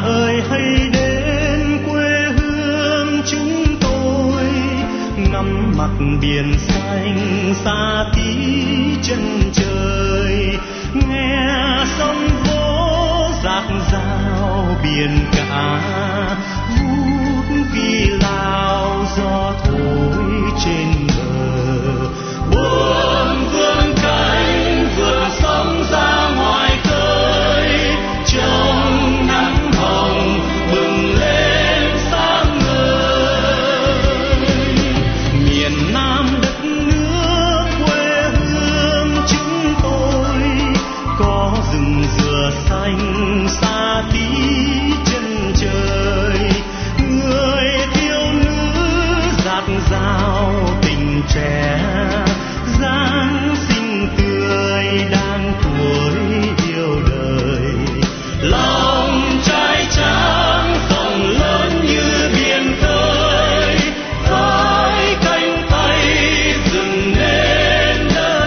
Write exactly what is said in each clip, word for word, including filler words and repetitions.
ơi hãy đến quê hương chúng tôi, ngắm mặt biển xanh xa tí chân trời, nghe sóng vỗ rạc rào biển cả, vút vi lao gió thổi trên bờ. Buông vươn cánh vượt sóng ra ngoài khơi, trong nắng hồng bừng lên sáng ngời. Miền Nam đất nước quê hương chúng tôi, có rừng dừa xanh xa tí chân trời, người thiếu nữ dạt dào tình trẻ, dáng xinh tươi đang tuổi yêu đời. Lòng trai trắng rộng lớn như biển khơi, với cánh tay dựng nên đất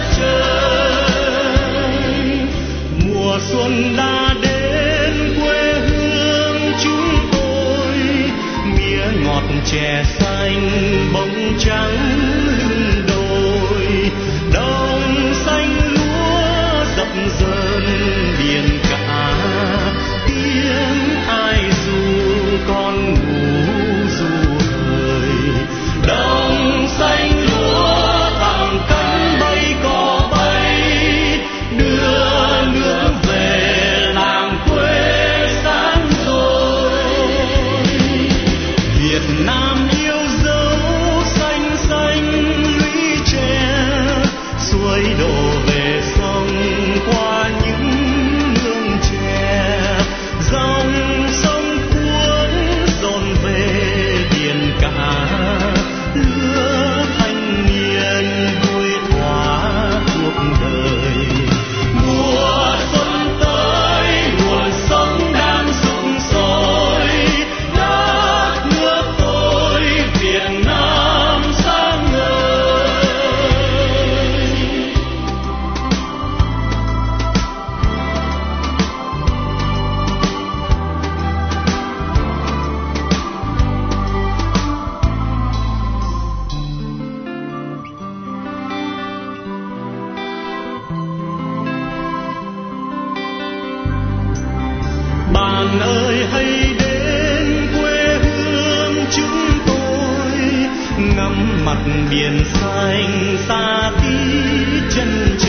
trời. Mùa xuân đã đến quê hương chúng tôi, mía ngọt chè xanh bông trắng lưng đồi, đồng xanh lúa dập dờn biển cả, tiếng ai ru con ngủ ru hời. Đồng xanh lúa tặng cánh bay cò bay, đưa nước về làng quê sáng rồi. Việt Nam yêu dấu xanh xanh lũy tre, suối đổ về sông qua những nương chè, dòng sông cuốn dồn về biển cả, lứa thanh niên vui thỏa cuộc đời. Mùa xuân tới nguồn sống đang sục sôi, đất nước tôi Việt Nam sáng ngời. Bạn ơi hãy đến quê hương chúng tôi, ngắm mặt biển xanh xa tí chân trời.